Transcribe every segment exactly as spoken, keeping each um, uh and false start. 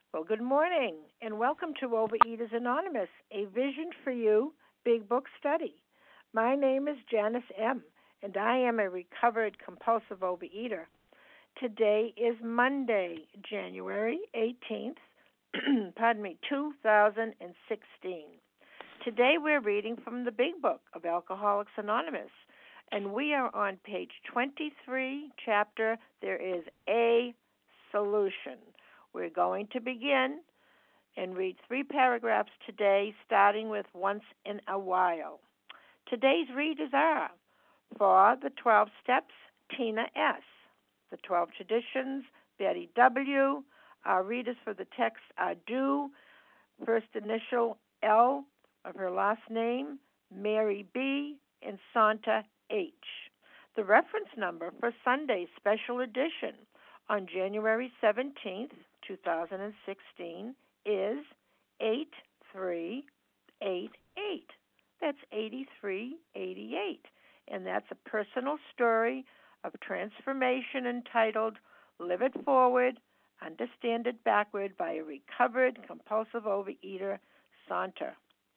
Well, good morning, and welcome to Overeaters Anonymous, a Vision for You Big Book Study. My name is Janice M., and I am a recovered compulsive overeater. Today is Monday, January eighteenth, pardon me, two thousand sixteen. Today we're reading from the Big Book of Alcoholics Anonymous, and we are on page twenty-three, chapter There is a Solution. We're going to begin and read three paragraphs today, starting with Once in a While. Today's readers are, for the twelve Steps, Tina S., the twelve Traditions, Betty W., our readers for the text are Do, first initial L of her last name, Mary B., and Santa H. The reference number for Sunday's special edition on January seventeenth, two thousand sixteen is eight three eight eight. That's eighty-three eighty-eight. And that's a personal story of transformation entitled Live It Forward, Understand It Backward by a recovered compulsive overeater, Santa.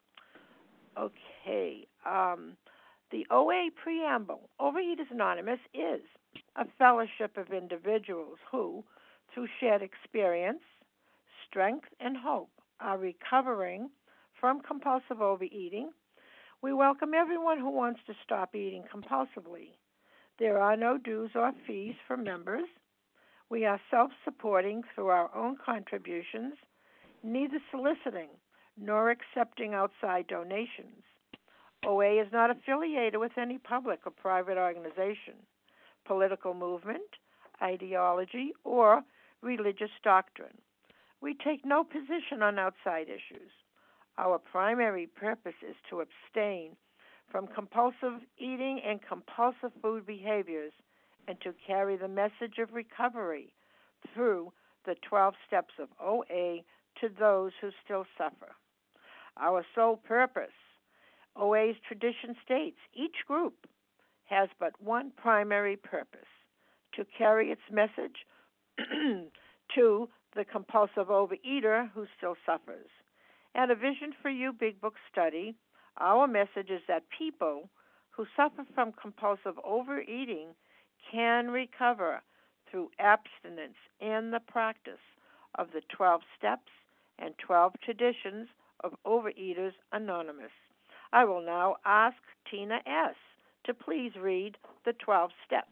Okay. Um, the O A preamble, Overeaters Anonymous, is a fellowship of individuals who, through shared experience, strength, and hope, are recovering from compulsive overeating. We welcome everyone who wants to stop eating compulsively. There are no dues or fees for members. We are self-supporting through our own contributions, neither soliciting nor accepting outside donations. O A is not affiliated with any public or private organization, political movement, ideology, or religious doctrine. We take no position on outside issues. Our primary purpose is to abstain from compulsive eating and compulsive food behaviors and to carry the message of recovery through the twelve steps of O A to those who still suffer. Our sole purpose, O A's tradition states, each group has but one primary purpose, to carry its message to the compulsive overeater who still suffers. At A Vision for You Big Book Study, our message is that people who suffer from compulsive overeating can recover through abstinence and the practice of the twelve steps and twelve traditions of Overeaters Anonymous. I will now ask Tina S. to please read the twelve steps.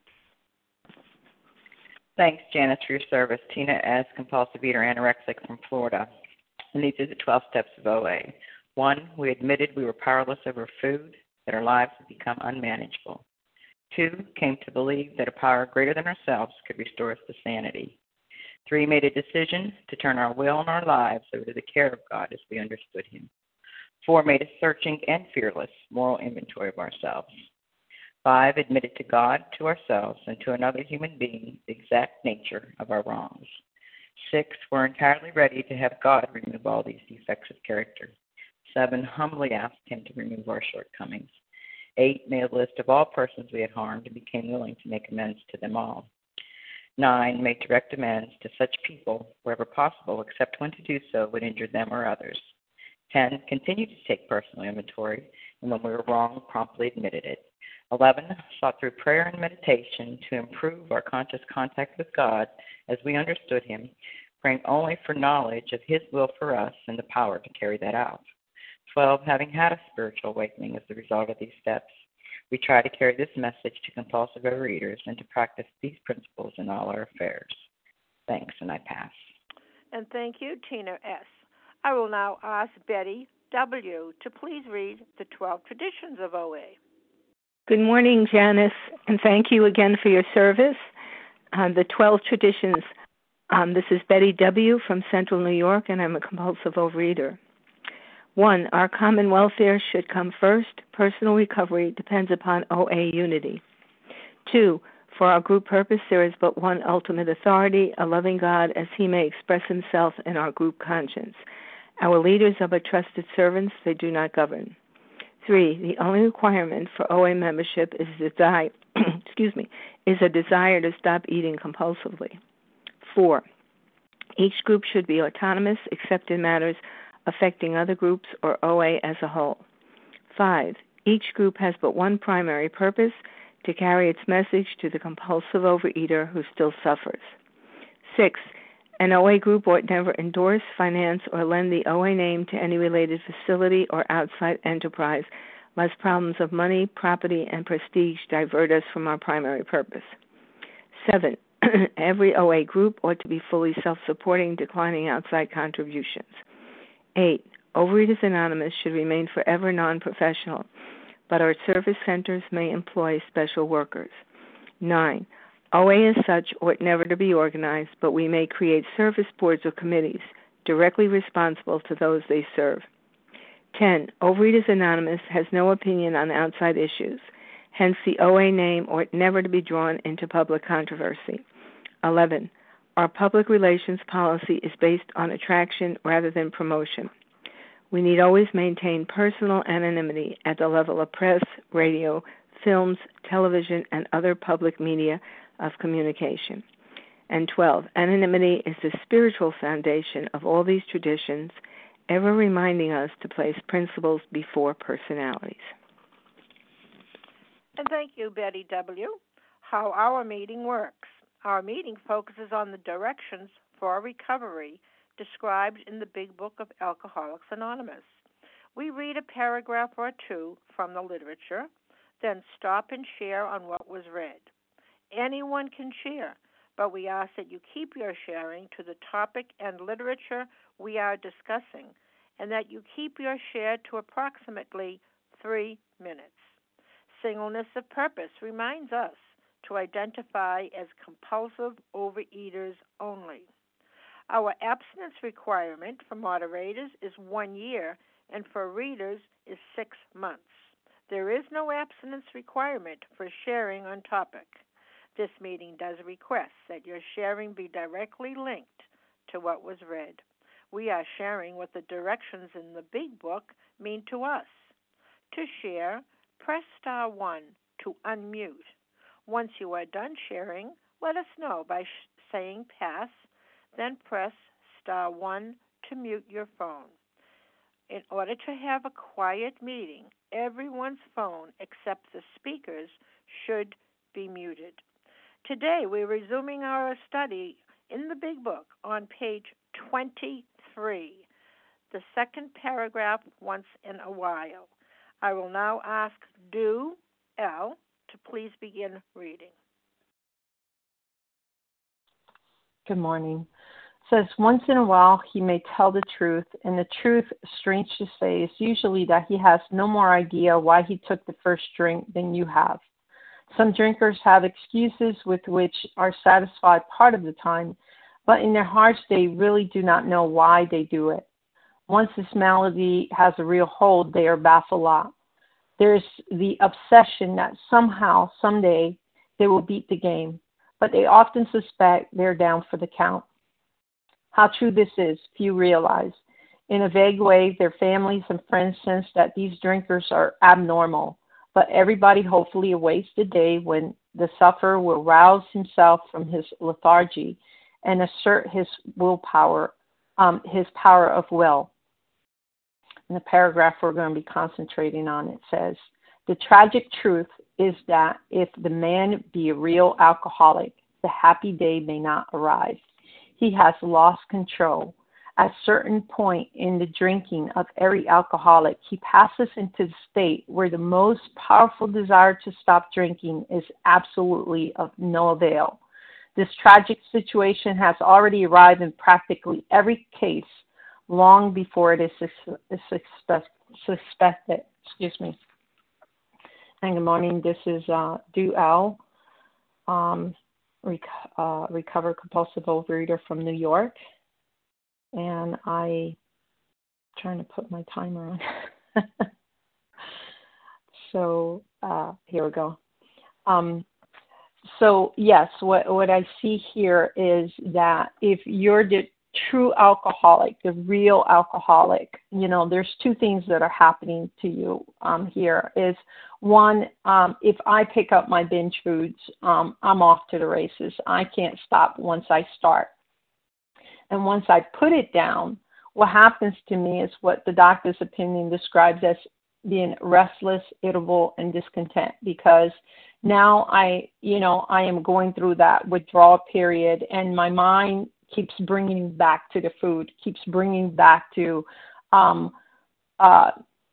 Thanks, Janice, for your service. Tina S., compulsive eater, anorexic from Florida. And these are the twelve steps of O A. One, we admitted we were powerless over food, that our lives had become unmanageable. Two, came to believe that a power greater than ourselves could restore us to sanity. Three, made a decision to turn our will and our lives over to the care of God as we understood Him. Four, made a searching and fearless moral inventory of ourselves. Five, admitted to God, to ourselves, and to another human being the exact nature of our wrongs. Six, we're entirely ready to have God remove all these defects of character. Seven, humbly asked Him to remove our shortcomings. Eight, made a list of all persons we had harmed and became willing to make amends to them all. Nine, made direct amends to such people wherever possible, except when to do so would injure them or others. Ten, continued to take personal inventory, and when we were wrong, promptly admitted it. Eleven, sought through prayer and meditation to improve our conscious contact with God as we understood Him, praying only for knowledge of His will for us and the power to carry that out. Twelve, having had a spiritual awakening as a result of these steps, we try to carry this message to compulsive overeaters and to practice these principles in all our affairs. Thanks, and I pass. And thank you, Tina S. I will now ask Betty W. to please read the twelve Traditions of O A. Good morning, Janice, and thank you again for your service. Uh, the twelve Traditions. Um, this is Betty W. from Central New York, and I'm a compulsive overeater. One, our common welfare should come first. Personal recovery depends upon O A unity. Two, for our group purpose, there is but one ultimate authority, a loving God, as He may express Himself in our group conscience. Our leaders are but trusted servants, they do not govern. Three, the only requirement for O A membership is desire, excuse me, is a desire to stop eating compulsively. Four, Each group should be autonomous except in matters affecting other groups or O A as a whole. Five, each group has but one primary purpose, to carry its message to the compulsive overeater who still suffers. Six, an O A group ought never endorse, finance, or lend the O A name to any related facility or outside enterprise, lest problems of money, property, and prestige divert us from our primary purpose. Seven, every O A group ought to be fully self-supporting, declining outside contributions. Eight, Overeaters Anonymous should remain forever non-professional, but our service centers may employ special workers. Nine, O A as such ought never to be organized, but we may create service boards or committees directly responsible to those they serve. Ten, Overeaters Anonymous has no opinion on outside issues. Hence, the O A name ought never to be drawn into public controversy. Eleven, our public relations policy is based on attraction rather than promotion. We need always maintain personal anonymity at the level of press, radio, films, television, and other public media of communication. And twelve, anonymity is the spiritual foundation of all these traditions, ever reminding us to place principles before personalities. And thank you, Betty W. How our meeting works. Our meeting focuses on the directions for recovery described in the Big Book of Alcoholics Anonymous. We read a paragraph or two from the literature, then stop and share on what was read. Anyone can share, but we ask that you keep your sharing to the topic and literature we are discussing, and that you keep your share to approximately three minutes. Singleness of purpose reminds us to identify as compulsive overeaters only. Our abstinence requirement for moderators is one year, and for readers is six months. There is no abstinence requirement for sharing on topic. This meeting does request that your sharing be directly linked to what was read. We are sharing what the directions in the Big Book mean to us. To share, press star one to unmute. Once you are done sharing, let us know by sh- saying pass, then press star one to mute your phone. In order to have a quiet meeting, everyone's phone except the speaker's should be muted. Today, we're resuming our study in the Big Book on page twenty-three, the second paragraph, once in a while. I will now ask Do L to please begin reading. Good morning. It says, once in a while he may tell the truth, and the truth, strange to say, is usually that he has no more idea why he took the first drink than you have. Some drinkers have excuses with which are satisfied part of the time, but in their hearts they really do not know why they do it. Once this malady has a real hold, they are baffled. There's the obsession that somehow, someday, they will beat the game, but they often suspect they're down for the count. How true this is, few realize. In a vague way, their families and friends sense that these drinkers are abnormal, but everybody hopefully awaits the day when the sufferer will rouse himself from his lethargy and assert his willpower, um, his power of will. In the paragraph we're going to be concentrating on, it says, the tragic truth is that if the man be a real alcoholic, the happy day may not arrive. He has lost control. At a certain point in the drinking of every alcoholic, he passes into the state where the most powerful desire to stop drinking is absolutely of no avail. This tragic situation has already arrived in practically every case long before it is suspected. Excuse me. And good morning. This is uh, Du Al, um, rec- uh, recovered compulsive overeater from New York. And I trying to put my timer on. so uh, here we go. Um, so yes, what what I see here is that if you're the true alcoholic, the real alcoholic, you know, there's two things that are happening to you um, here. Is one, um, if I pick up my binge foods, um, I'm off to the races. I can't stop once I start. And once I put it down, what happens to me is what the doctor's opinion describes as being restless, irritable, and discontent, because now I, you know, I am going through that withdrawal period, and my mind keeps bringing back to the food, keeps bringing back to um, uh,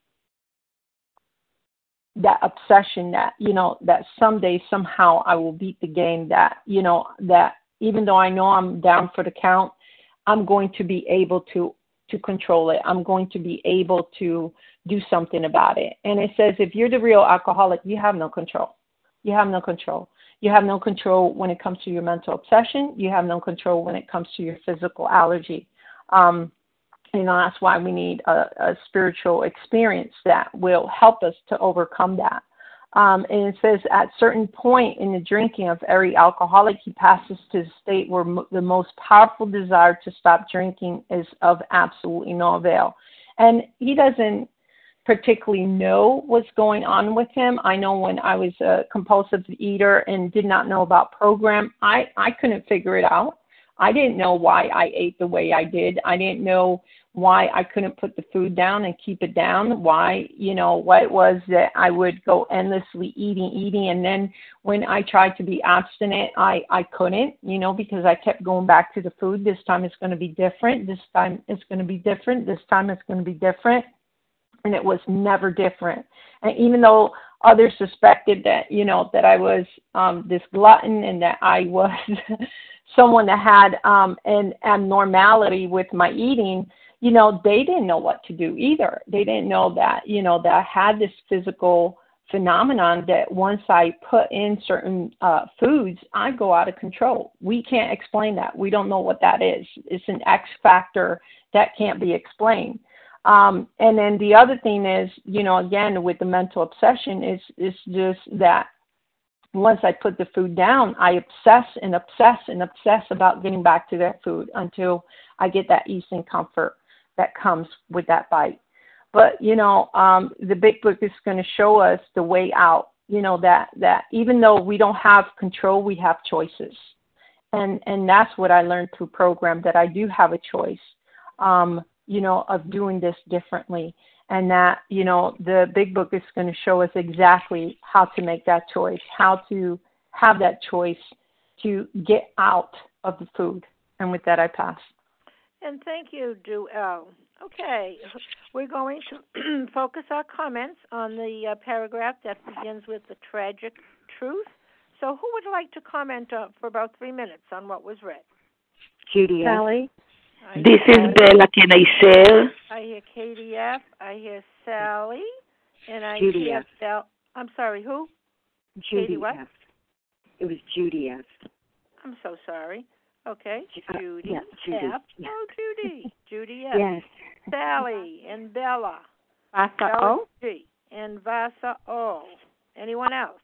that obsession that, you know, that someday, somehow I will beat the game, that, you know, that even though I know I'm down for the count, I'm going to be able to, to control it. I'm going to be able to do something about it. And it says, if you're the real alcoholic, you have no control. You have no control. You have no control when it comes to your mental obsession. You have no control when it comes to your physical allergy. Um, you know, that's why we need a, a spiritual experience that will help us to overcome that. Um, and it says at certain point in the drinking of every alcoholic, he passes to the state where mo- the most powerful desire to stop drinking is of absolutely no avail. And he doesn't particularly know what's going on with him. I know when I was a compulsive eater and did not know about program, I, I couldn't figure it out. I didn't know why I ate the way I did. I didn't know why I couldn't put the food down and keep it down, why, you know, what it was that I would go endlessly eating, eating. And then when I tried to be abstinent, I, I couldn't, you know, because I kept going back to the food. This time it's going to be different. This time it's going to be different. This time it's going to be different. And it was never different. And even though others suspected that, you know, that I was um, this glutton and that I was someone that had um, an abnormality with my eating, you know, they didn't know what to do either. They didn't know that, you know, that I had this physical phenomenon that once I put in certain uh, foods, I go out of control. We can't explain that. We don't know what that is. It's an X factor that can't be explained. Um, and then the other thing is, you know, again, with the mental obsession, is is just that once I put the food down, I obsess and obsess and obsess about getting back to that food until I get that ease and comfort that comes with that bite. But, you know, um, the big book is going to show us the way out, you know, that, that even though we don't have control, we have choices. And, and that's what I learned through program, that I do have a choice. Um, you know, of doing this differently. And that, you know, the big book is going to show us exactly how to make that choice, how to have that choice to get out of the food. And with that, I pass. And thank you, Duell. Okay, we're going to focus our comments on the uh, paragraph that begins with the tragic truth. So who would like to comment uh, for about three minutes on what was read? Judy. Sally. I this is Sally. Bella. Can I share? I hear Katie F. I hear Sally. And I Judy hear F. Bell. I'm sorry, who? Judy Katie what? F. It was Judy F. I'm so sorry. Okay, uh, Judy yeah, Judy. F. Yeah. Oh, Judy. Judy F. Yes. Sally and Bella. Vasa Bella O. G. And Vasa O. Anyone else?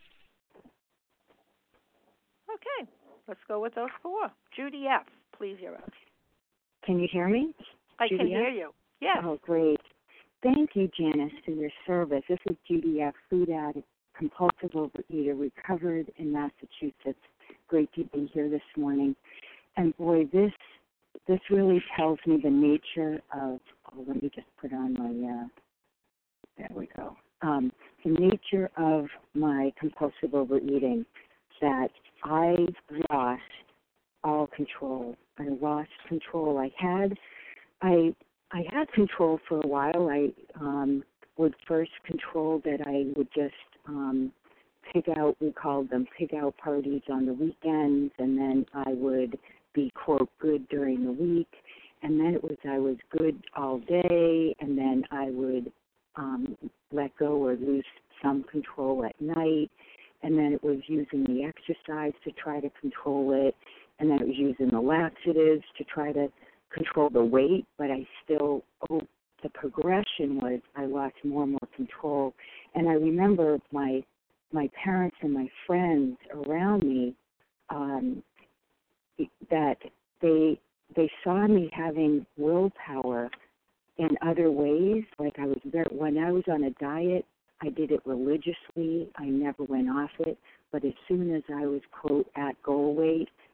Okay, let's go with those four. Judy F., please, you're up. Can you hear me? I Judy can F? hear you. Yes. Oh, great. Thank you, Janice, for your service. This is Judy F., food addict, compulsive overeater, recovered in Massachusetts. Great to be here this morning. And boy, this this really tells me the nature of, oh, let me just put on my, uh, there we go, um, the nature of my compulsive overeating, that I lost all control. I lost control. I had, I, I had control for a while. I um, would first control that I would just um, pig out, we called them pig out parties on the weekends, and then I would be, quote, good during the week, and then it was I was good all day, and then I would um, let go or lose some control at night, and then it was using the exercise to try to control it, and then it was using the laxatives to try to control the weight, but I still, oh, the progression was I lost more and more control, and I remember my my parents and my friends around me, um, that they they saw me having willpower in other ways. Like I was very, when I was on a diet, I did it religiously. I never went off it. But as soon as I was, quote, at goal weight,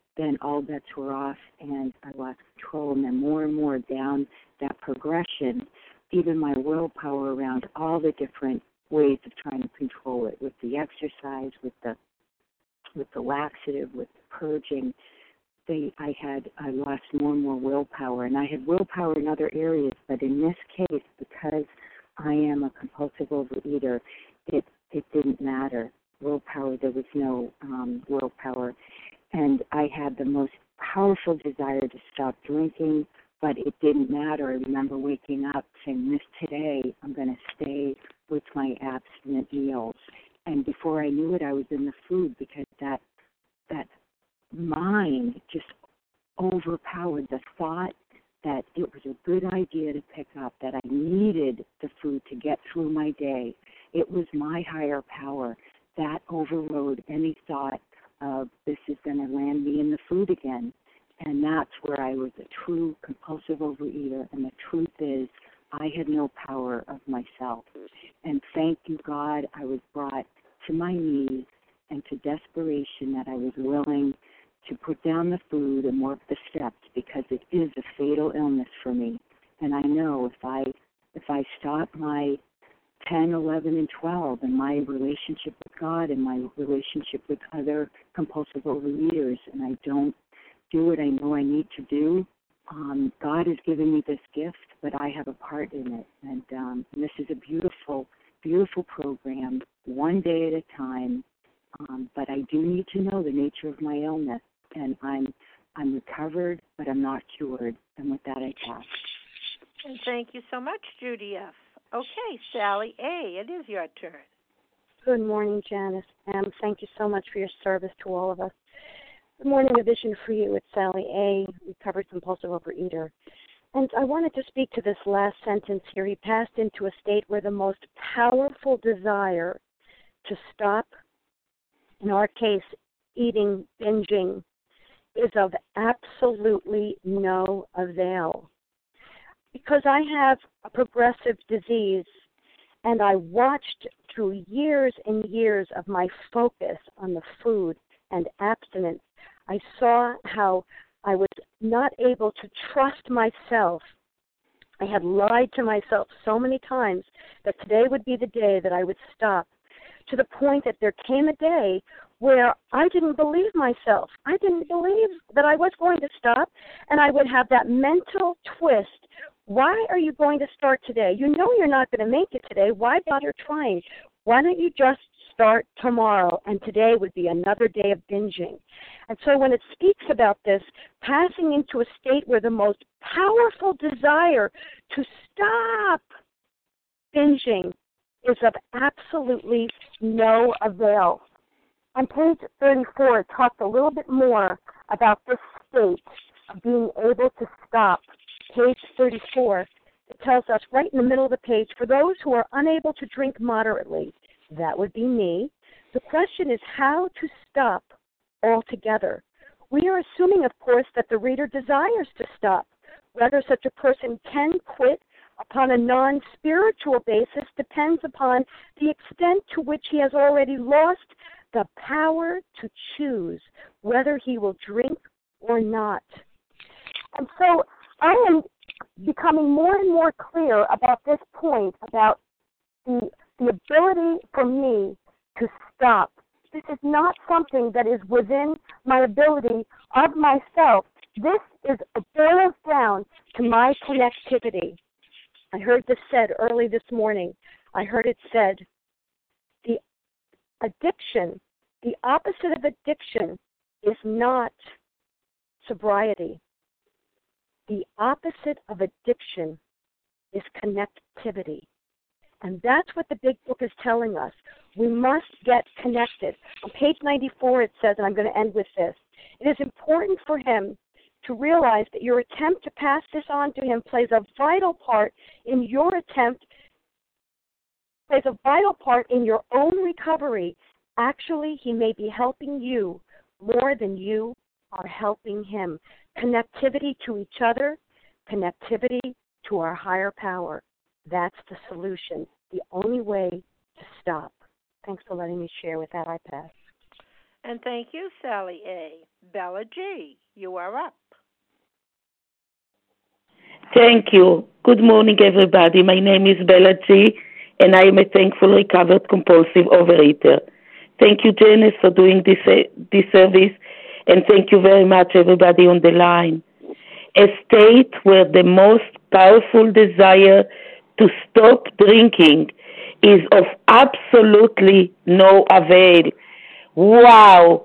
then all bets were off, and I lost control. And then more and more down that progression, even my willpower around all the different ways of trying to control it, with the exercise, with the with the laxative, with the purging, they I had I lost more and more willpower, and I had willpower in other areas, but in this case, because I am a compulsive overeater, it it didn't matter. Willpower, there was no um, willpower, and I had the most powerful desire to stop drinking, but it didn't matter. I remember waking up saying, "This today, I'm going to stay with my abstinent meals." And before I knew it, I was in the food, because that that mind just overpowered the thought that it was a good idea to pick up, that I needed the food to get through my day. It was my higher power that overrode any thought of this is going to land me in the food again. And that's where I was a true compulsive overeater. And the truth is, I had no power of myself. And thank you, God, I was brought to my knees and to desperation that I was willing to put down the food and work the steps, because it is a fatal illness for me. And I know if I if I stop my ten, eleven, and twelve and my relationship with God and my relationship with other compulsive overeaters, and I don't do what I know I need to do, um, God has given me this gift, but I have a part in it. And, um, and this is a beautiful, beautiful program, one day at a time. Um, but I do need to know the nature of my illness, and I'm I'm recovered, but I'm not cured. And with that, I pass. And thank you so much, Judy F. Okay, Sally A., it is your turn. Good morning, Janice. Um, thank you so much for your service to all of us. Good morning, A Vision for You. It's Sally A., recovered compulsive overeater. And I wanted to speak to this last sentence here. He passed into a state where the most powerful desire to stop, in our case, eating, binging, is of absolutely no avail. Because I have a progressive disease, and I watched through years and years of my focus on the food and abstinence, I saw how I was not able to trust myself. I had lied to myself so many times that today would be the day that I would stop, to the point that there came a day where I didn't believe myself. I didn't believe that I was going to stop, and I would have that mental twist. Why are you going to start today? You know you're not going to make it today. Why bother trying? Why don't you just start tomorrow? And today would be another day of binging. And so when it speaks about this, passing into a state where the most powerful desire to stop binging is of absolutely no avail. On page thirty-four, it talks a little bit more about this state of being able to stop. Page thirty-four, it tells us right in the middle of the page, for those who are unable to drink moderately, that would be me, the question is how to stop altogether. We are assuming, of course, that the reader desires to stop. Whether such a person can quit upon a non-spiritual basis depends upon the extent to which he has already lost the power to choose whether he will drink or not. And so I am becoming more and more clear about this point, about the, the ability for me to stop. This is not something that is within my ability of myself. This is boils down to my connectivity. I heard this said early this morning. I heard it said, the addiction, the opposite of addiction is not sobriety. The opposite of addiction is connectivity. And that's what the big book is telling us. We must get connected. On page ninety-four it says, and I'm going to end with this, it is important for him to realize that your attempt to pass this on to him plays a vital part in your attempt, plays a vital part in your own recovery. Actually, he may be helping you more than you are helping him. Connectivity to each other, connectivity to our higher power. That's the solution, the only way to stop. Thanks for letting me share. With that, I pass. And thank you, Sally A. Bella G., you are up. Thank you. Good morning, everybody. My name is Bella G., and I am a thankful recovered compulsive overeater. Thank you, Janice, for doing this, uh, this service, and thank you very much, everybody on the line. A state where the most powerful desire to stop drinking is of absolutely no avail. Wow!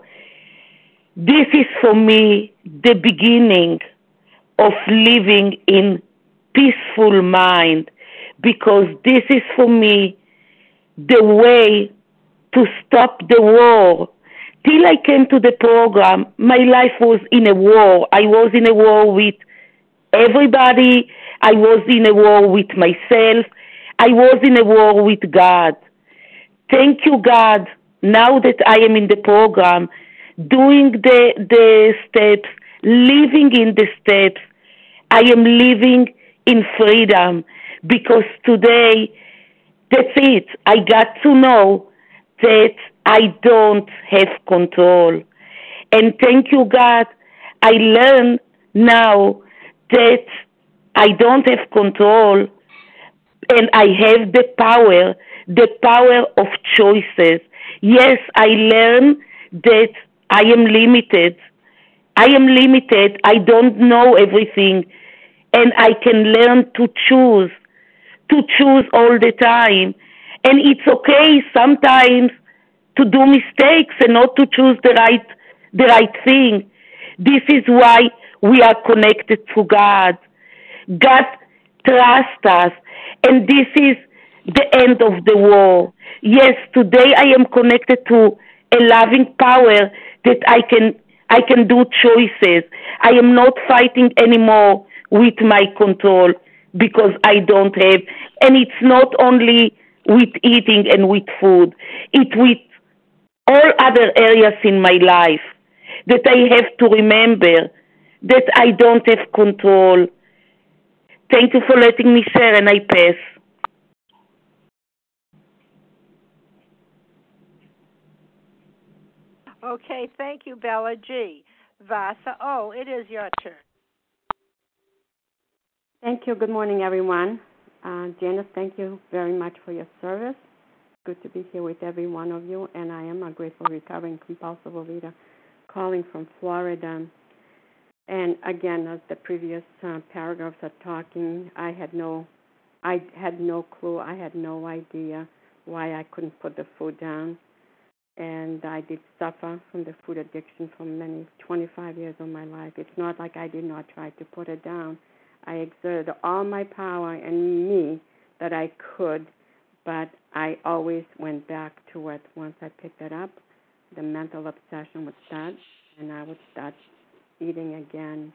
This is for me the beginning of living in peaceful mind, because this is for me the way to stop the war. Till I came to the program, my life was in a war. I was in a war with everybody. I was in a war with myself. I was in a war with God. Thank you, God. Now that I am in the program, doing the, the steps, living in the steps, I am living in freedom, because today, that's it. I got to know that I don't have control. And thank you, God, I learn now that I don't have control, and I have the power, the power of choices. Yes, I learn that I am limited. I am limited. I don't know everything, and I can learn to choose, to choose all the time. And it's okay sometimes to do mistakes and not to choose the right, the right thing. This is why we are connected to God. God trusts us, and this is the end of the war. Yes, today I am connected to a loving power that I can I can do choices. I am not fighting anymore with my control, because I don't have, and it's not only with eating and with food, it's with all other areas in my life that I have to remember that I don't have control. Thank you for letting me share, and I pass. Okay, thank you, Bella G. Vasa O., it is your turn. Thank you. Good morning, everyone. Uh, Janice, thank you very much for your service. Good to be here with every one of you, and I am a grateful recovering compulsive overeater calling from Florida. And again, as the previous uh, paragraphs are talking, I had no, I had no clue. I had no idea why I couldn't put the food down, and I did suffer from the food addiction for many twenty-five years of my life. It's not like I did not try to put it down. I exerted all my power and me that I could, but I always went back to it. Once I picked it up, the mental obsession would start, and I would start eating again.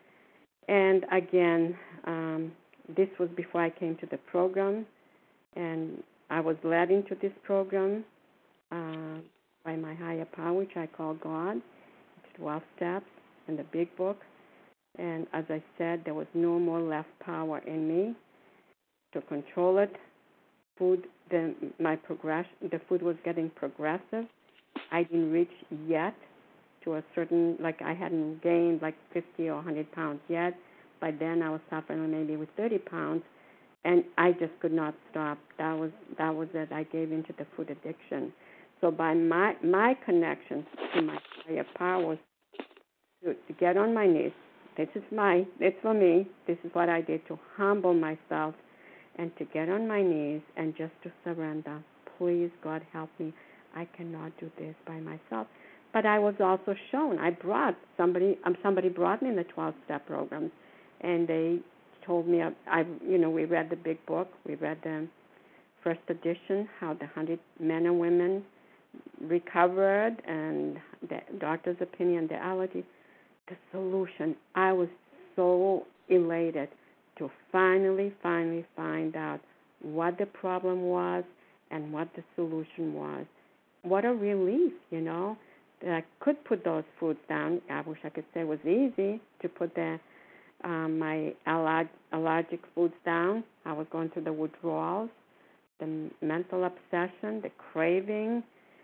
And again, um, this was before I came to the program, and I was led into this program uh, by my higher power, which I call God. It's twelve steps in the big book. And as I said, there was no more left power in me to control it. Food, the, my progression, the food was getting progressive. I didn't reach yet to a certain, like I hadn't gained like fifty or one hundred pounds yet. By then I was suffering maybe with thirty pounds, and I just could not stop. That was that was it. I gave into the food addiction. So by my my connection to my higher powers, to, to get on my knees. This is my, it's for me. This is what I did to humble myself and to get on my knees and just to surrender. Please, God, help me. I cannot do this by myself. But I was also shown. I brought somebody. Um, somebody brought me in the twelve-step program, and they told me. I, I, you know, we read the big book. We read the first edition, how the hundred men and women recovered, and the doctor's opinion, the allergy. The solution. I was so elated to finally, finally find out what the problem was and what the solution was. What a relief, you know, that I could put those foods down. I wish I could say it was easy to put the um, my allerg- allergic foods down. I was going through the withdrawals, the mental obsession, the craving,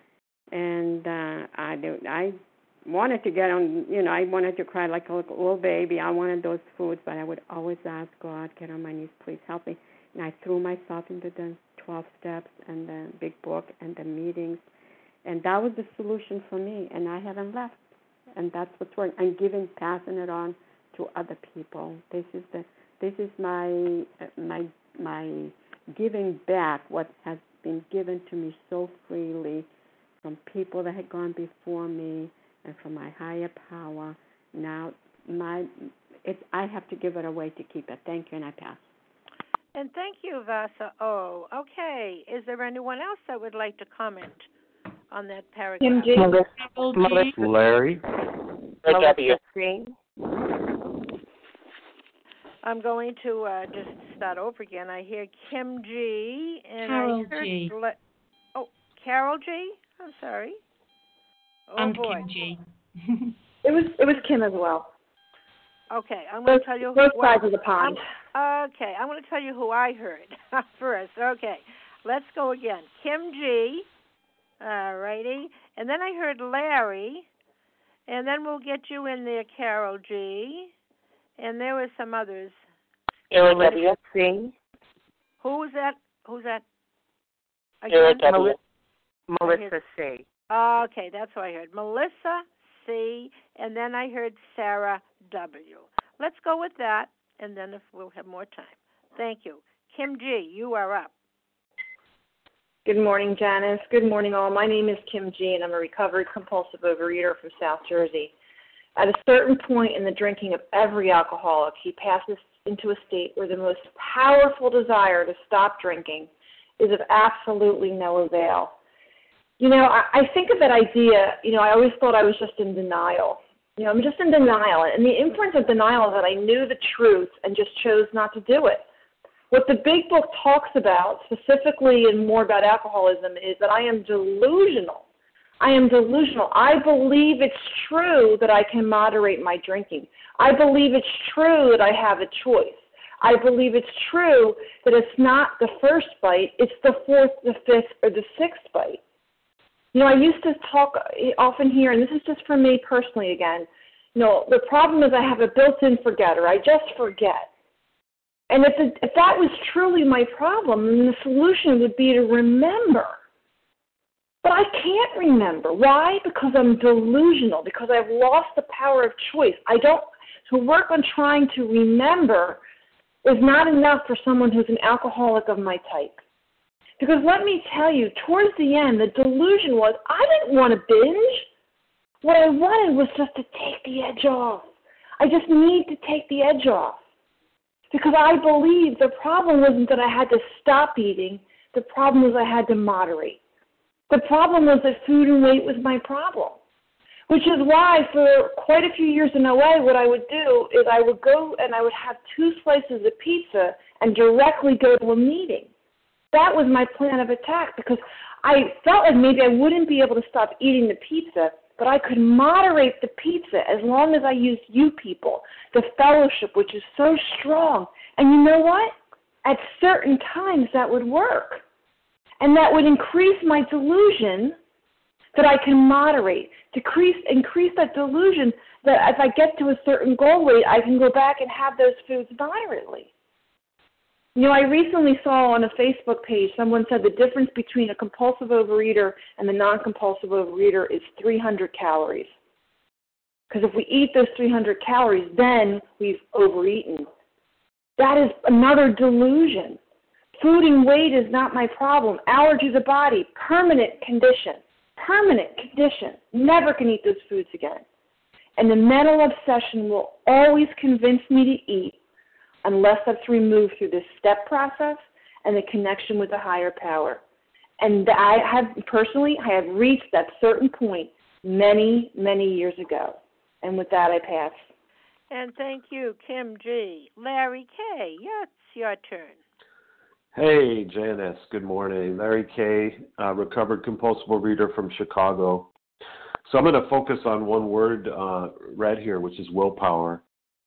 and uh, I do, I wanted to get on, you know, I wanted to cry like a little baby. I wanted those foods, but I would always ask God, get on my knees, please help me. And I threw myself into the twelve steps and the big book and the meetings, and that was the solution for me, and I haven't left. And that's what's working. I'm giving, passing it on to other people. This is the, this is my, my, my giving back what has been given to me so freely from people that had gone before me and from my higher power. Now, my, it, I have to give it away to keep it. Thank you, and I pass. And thank you, Vasa. Oh, okay. Is there anyone else that would like to comment on that paragraph? Kim G. Melissa, Melissa, Larry. Melissa C. I'm going to uh, just start over again. I hear Kim G. and Carol I heard G. Le- oh, Carol G. I'm sorry. Oh I'm boy. Kim G. It was it was Kim as well. Okay, I'm going to tell you both who, sides of the pond. I'm, okay, I'm going to tell you who I heard first. Okay, let's go again. Kim G. All righty, and then I heard Larry, and then we'll get you in there, Carol G. And there were some others. Eric W. C. Who's that? Who's that? Again? Eric W. Melissa C. Okay, that's what I heard. Melissa C. And then I heard Sarah W. Let's go with that, and then if we'll have more time. Thank you. Kim G., you are up. Good morning, Janice. Good morning, all. My name is Kim G., and I'm a recovered compulsive overeater from South Jersey. At a certain point in the drinking of every alcoholic, he passes into a state where the most powerful desire to stop drinking is of absolutely no avail. You know, I, I think of that idea, you know, I always thought I was just in denial. You know, I'm just in denial. And the inference of denial is that I knew the truth and just chose not to do it. What the big book talks about, specifically and more about alcoholism, is that I am delusional. I am delusional. I believe it's true that I can moderate my drinking. I believe it's true that I have a choice. I believe it's true that it's not the first bite, it's the fourth, the fifth, or the sixth bite. You know, I used to talk often here, and this is just for me personally again, you know, the problem is I have a built-in forgetter. I just forget. And if, it, if that was truly my problem, then the solution would be to remember. But I can't remember. Why? Because I'm delusional, because I've lost the power of choice. I don't, to work on trying to remember is not enough for someone who's an alcoholic of my type. Because let me tell you, towards the end, the delusion was I didn't want to binge. What I wanted was just to take the edge off. I just need to take the edge off. Because I believed the problem wasn't that I had to stop eating. The problem was I had to moderate. The problem was that food and weight was my problem, which is why for quite a few years in O A, what I would do is I would go and I would have two slices of pizza and directly go to a meeting. That was my plan of attack because I felt like maybe I wouldn't be able to stop eating the pizza, but I could moderate the pizza as long as I used you people, the fellowship, which is so strong. And you know what? At certain times that would work. And that would increase my delusion that I can moderate, decrease, increase that delusion that as I get to a certain goal weight, I can go back and have those foods moderately. You know, I recently saw on a Facebook page, someone said the difference between a compulsive overeater and the non-compulsive overeater is three hundred calories. Because if we eat those three hundred calories, then we've overeaten. That is another delusion. Food and weight is not my problem. Allergy of the body, permanent condition. Permanent condition. Never can eat those foods again. And the mental obsession will always convince me to eat unless that's removed through this step process and the connection with the higher power. And I have, personally, I have reached that certain point many, many years ago. And with that, I pass. And thank you, Kim G. Larry K., yes, your turn. Hey, Janice. Good morning. Larry K., uh, recovered compulsive reader from Chicago. So I'm going to focus on one word uh, read here, which is willpower.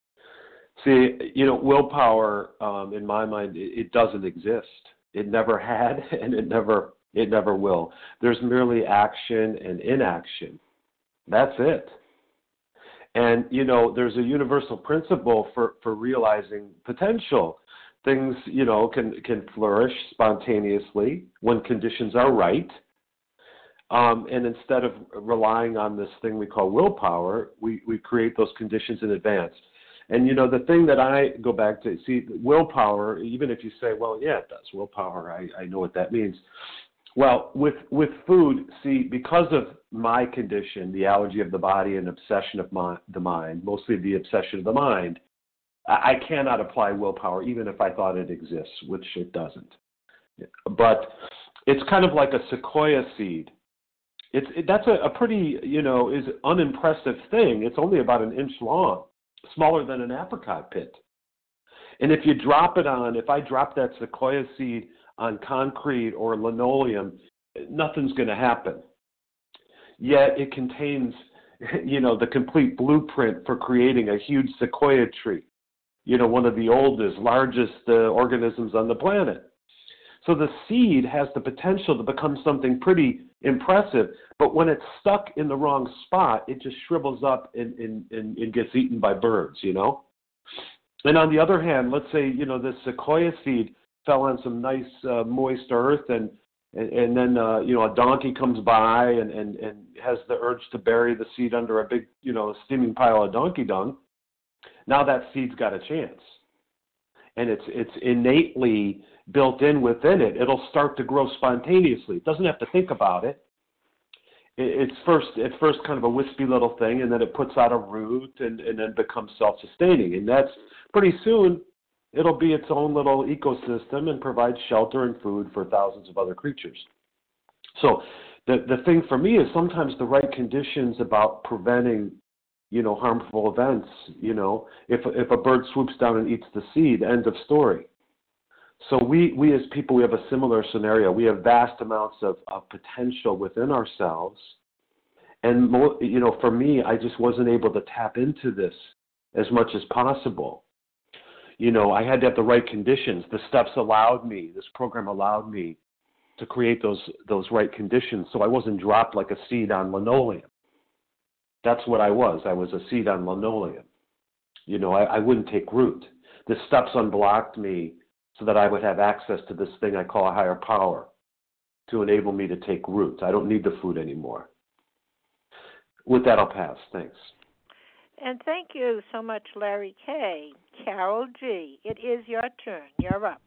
See, you know, willpower, um, in my mind, it, it doesn't exist. It never had, and it never It never will. There's merely action and inaction. That's it. And, you know, there's a universal principle for, for realizing potential. Things, you know, can, can flourish spontaneously when conditions are right. Um, and instead of relying on this thing we call willpower, we, we create those conditions in advance. And, you know, the thing that I go back to, see, willpower, even if you say, well, yeah, it does, willpower, I, I know what that means. Well, with, with food, see, because of my condition, the allergy of the body and obsession of my, the mind, mostly the obsession of the mind, I, I cannot apply willpower even if I thought it exists, which it doesn't. But it's kind of like a sequoia seed. It's it, that's a, a pretty, you know, is unimpressive thing. It's only about an inch long, smaller than an apricot pit. And if you drop it on, if I drop that sequoia seed on concrete or linoleum, nothing's going to happen. Yet it contains, you know, the complete blueprint for creating a huge sequoia tree, you know, one of the oldest, largest uh, organisms on the planet. So the seed has the potential to become something pretty impressive, but when it's stuck in the wrong spot, it just shrivels up and, and, and, and gets eaten by birds, you know? And on the other hand, let's say, you know, this sequoia seed fell on some nice uh, moist earth, and and, and then uh, you know, a donkey comes by and, and, and has the urge to bury the seed under a big, you know, steaming pile of donkey dung. Now that seed's got a chance, and it's it's innately built in within it. It'll start to grow spontaneously. It doesn't have to think about it. It's first at first kind of a wispy little thing, and then it puts out a root and, and then becomes self-sustaining. And that's pretty soon it'll be its own little ecosystem and provide shelter and food for thousands of other creatures. So the the thing for me is sometimes the right conditions about preventing, you know, harmful events. You know, if if a bird swoops down and eats the seed, end of story. So we, we as people, we have a similar scenario. We have vast amounts of, of potential within ourselves. And, more, you know, for me, I just wasn't able to tap into this as much as possible. You know, I had to have the right conditions. The steps allowed me, this program allowed me to create those those right conditions so I wasn't dropped like a seed on linoleum. That's what I was. I was a seed on linoleum. You know, I, I wouldn't take root. The steps unblocked me so that I would have access to this thing I call a higher power to enable me to take root. I don't need the food anymore. With that, I'll pass. Thanks. And thank you so much, Larry K. Carol G., it is your turn. You're up.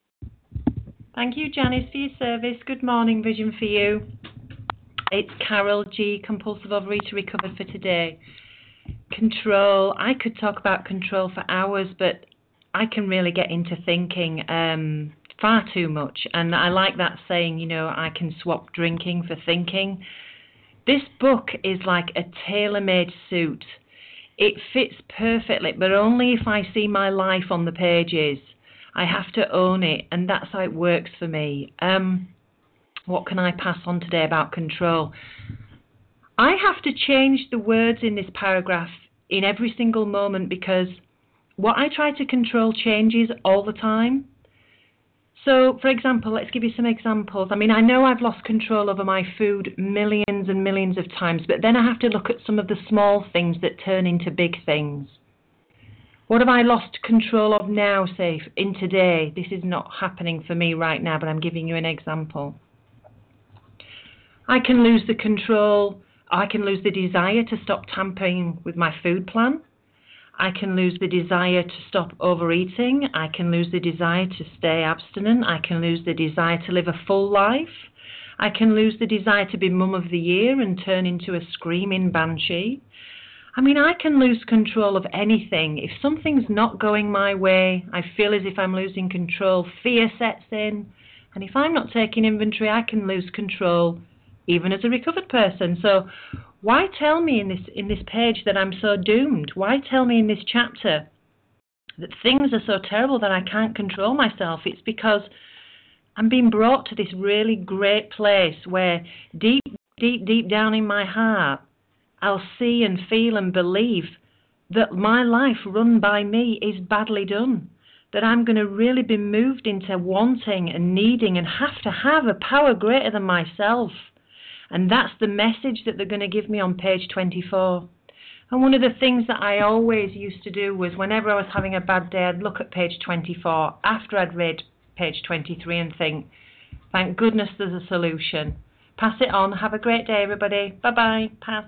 Thank you, Janice, for your service. Good morning, Vision for You. It's Carol G., compulsive overeater, recovered for today. Control. I could talk about control for hours, but I can really get into thinking um, far too much. And I like that saying, you know, I can swap drinking for thinking. This book is like a tailor-made suit. It fits perfectly, but only if I see my life on the pages. I have to own it, and that's how it works for me. Um, what can I pass on today about control? I have to change the words in this paragraph in every single moment because what I try to control changes all the time. So, for example, let's give you some examples. I mean, I know I've lost control over my food millions and millions of times, but then I have to look at some of the small things that turn into big things. What have I lost control of now, say, in today? This is not happening for me right now, but I'm giving you an example. I can lose the control, I can lose the desire to stop tampering with my food plan. I can lose the desire to stop overeating. I can lose the desire to stay abstinent. I can lose the desire to live a full life. I can lose the desire to be mum of the year and turn into a screaming banshee. I mean, I can lose control of anything. If something's not going my way, I feel as if I'm losing control. Fear sets in. And if I'm not taking inventory, I can lose control, even as a recovered person. So why tell me in this in this page that I'm so doomed? Why tell me in this chapter that things are so terrible that I can't control myself? It's because I'm being brought to this really great place where deep, deep, deep down in my heart, I'll see and feel and believe that my life run by me is badly done, that I'm going to really be moved into wanting and needing and have to have a power greater than myself. And that's the message that they're going to give me on page twenty-four. And one of the things that I always used to do was whenever I was having a bad day, I'd look at page twenty-four after I'd read page twenty-three and think, thank goodness there's a solution. Pass it on. Have a great day, everybody. Bye-bye. Pass.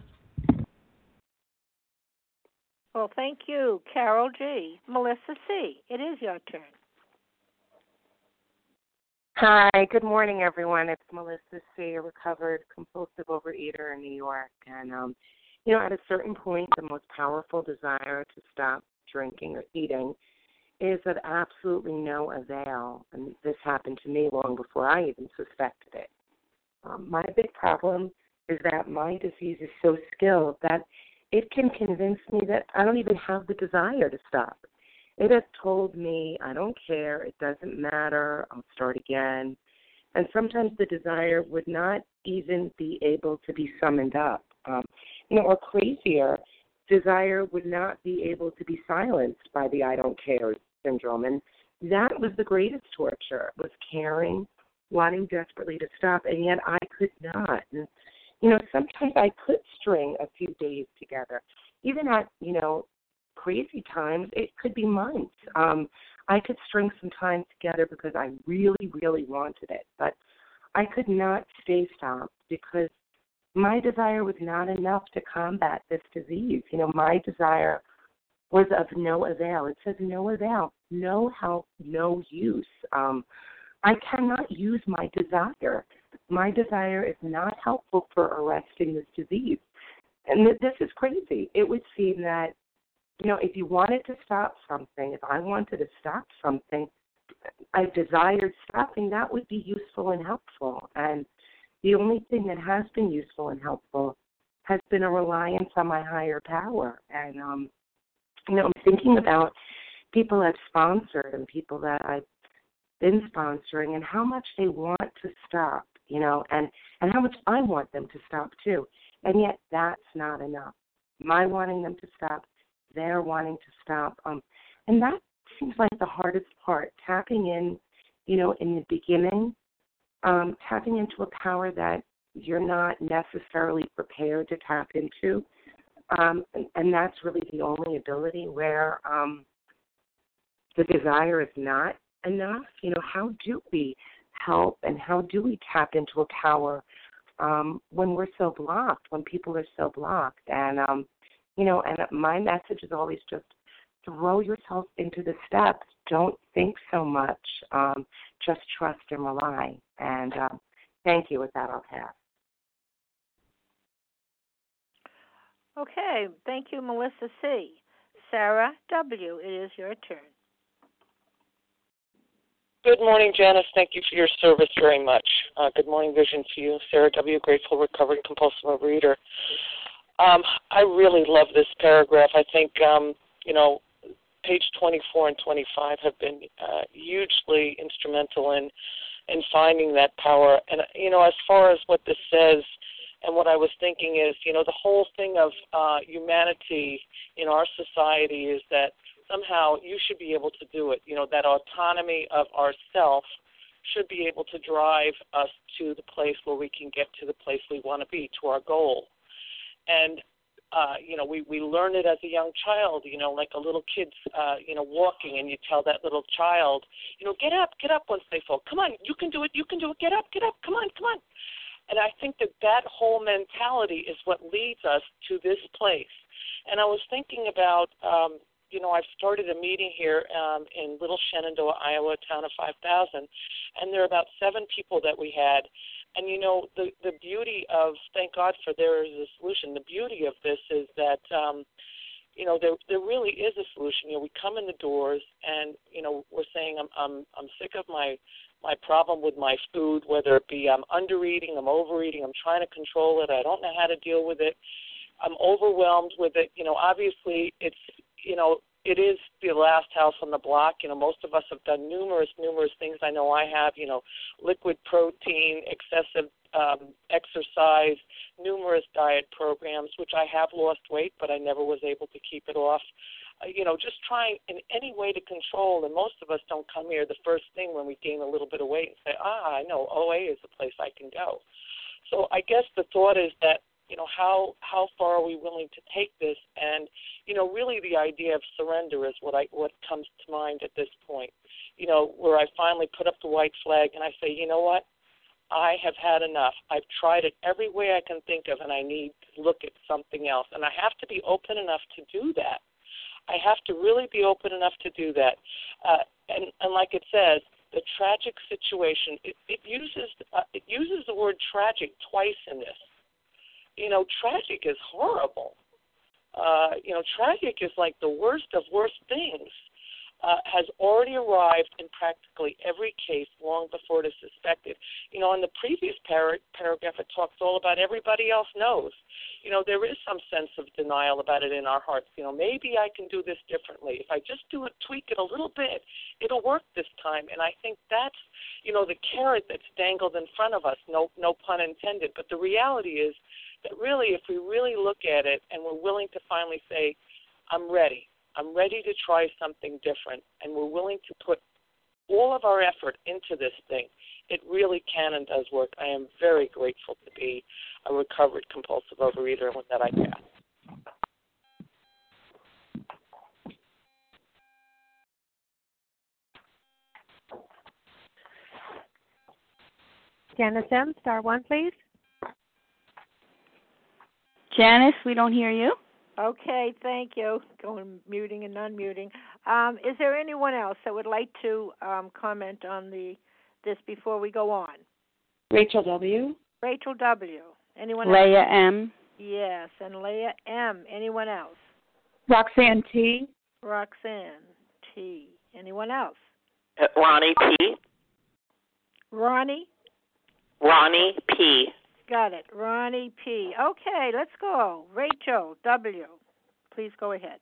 Well, thank you, Carol G. Melissa C., it is your turn. Hi, good morning, everyone. It's Melissa C., a recovered compulsive overeater in New York. And, um, you know, at a certain point, the most powerful desire to stop drinking or eating is of absolutely no avail. And this happened to me long before I even suspected it. Um, my big problem is that my disease is so skilled that it can convince me that I don't even have the desire to stop. It has told me, I don't care, it doesn't matter, I'll start again. And sometimes the desire would not even be able to be summoned up. Um, you know, or crazier, desire would not be able to be silenced by the I don't care syndrome. And that was the greatest torture, was caring, wanting desperately to stop, and yet I could not. And, you know, sometimes I could string a few days together. Even at, you know, crazy times, it could be months. Um, I could string some time together because I really, really wanted it. But I could not stay stopped because my desire was not enough to combat this disease. You know, my desire was of no avail. It says no avail, no help, no use. Um, I cannot use my desire. My desire is not helpful for arresting this disease. And this is crazy. It would seem that, you know, if you wanted to stop something, if I wanted to stop something, I desired stopping, that would be useful and helpful. And the only thing that has been useful and helpful has been a reliance on my higher power. And, um, you know, I'm thinking about people I've sponsored and people that I've been sponsoring and how much they want to stop, you know, and, and how much I want them to stop too. And yet that's not enough. My wanting them to stop, they're wanting to stop. Um, and that seems like the hardest part, tapping in, you know, in the beginning, um, tapping into a power that you're not necessarily prepared to tap into. Um, and, and that's really the only ability where um, the desire is not enough. You know, how do we help and how do we tap into a power um, when we're so blocked, when people are so blocked? And, um, you know, and my message is always just throw yourself into the steps. Don't think so much. Um, just trust and rely. And um, thank you. With that, I'll pass. Okay. Thank you, Melissa C. Sarah W., it is your turn. Good morning, Janice. Thank you for your service very much. Uh, good morning, Vision to you. Sarah W., grateful, recovered, compulsive overeater. Um, I really love this paragraph. I think, um, you know, page twenty-four and twenty-five have been uh, hugely instrumental in in finding that power. And, you know, as far as what this says and what I was thinking is, you know, the whole thing of uh, humanity in our society is that somehow you should be able to do it. You know, that autonomy of ourself should be able to drive us to the place where we can get to the place we want to be, to our goal. And, uh, you know, we, we learn it as a young child, you know, like a little kid's, uh, you know, walking, and you tell that little child, you know, get up, get up once they fall. Come on, you can do it, you can do it, get up, get up, come on, come on. And I think that that whole mentality is what leads us to this place. And I was thinking about, um, you know, I've started a meeting here um, in Little Shenandoah, Iowa, a town of five thousand, and there are about seven people that we had. And, you know, the, the beauty of, thank God for there is a solution, the beauty of this is that, um, you know, there there really is a solution. You know, we come in the doors and, you know, we're saying I'm I'm, I'm sick of my, my problem with my food, whether it be I'm undereating, I'm overeating, I'm trying to control it, I don't know how to deal with it, I'm overwhelmed with it. You know, obviously it's, you know, it is the last house on the block. You know, most of us have done numerous, numerous things. I know I have, you know, liquid protein, excessive um, exercise, numerous diet programs, which I have lost weight, but I never was able to keep it off. uh, you know, just trying in any way to control. And most of us don't come here the first thing when we gain a little bit of weight and say, ah, I know O A is the place I can go. So I guess the thought is that, you know, how how far are we willing to take this? And, you know, really the idea of surrender is what I what comes to mind at this point. You know, where I finally put up the white flag and I say, you know what? I have had enough. I've tried it every way I can think of, and I need to look at something else. And I have to be open enough to do that. I have to really be open enough to do that. Uh, and, and like it says, the tragic situation, it, it uses uh, it uses the word tragic twice in this. You know, tragic is horrible. Uh, you know, tragic is like the worst of worst things. Uh, has already arrived in practically every case long before it is suspected. You know, in the previous par- paragraph, it talks all about everybody else knows. You know, there is some sense of denial about it in our hearts. You know, maybe I can do this differently. If I just do it, tweak it a little bit, it'll work this time. And I think that's, you know, the carrot that's dangled in front of us, no, no pun intended. But the reality is that really, if we really look at it and we're willing to finally say, I'm ready, I'm ready to try something different, and we're willing to put all of our effort into this thing, it really can and does work. I am very grateful to be a recovered compulsive overeater and that I pass. Janice M., star one, please. Janice, we don't hear you. Okay, thank you. Going muting and unmuting. Um, is there anyone else that would like to um, comment on the this before we go on? Rachel W. Rachel W. Anyone Leah else? M. Yes, and Leah M. Anyone else? Roxanne T. Roxanne T. Anyone else? Uh, Ronnie P. Ronnie? Ronnie P. Got it. Ronnie P. Okay, let's go. Rachel W. Please go ahead.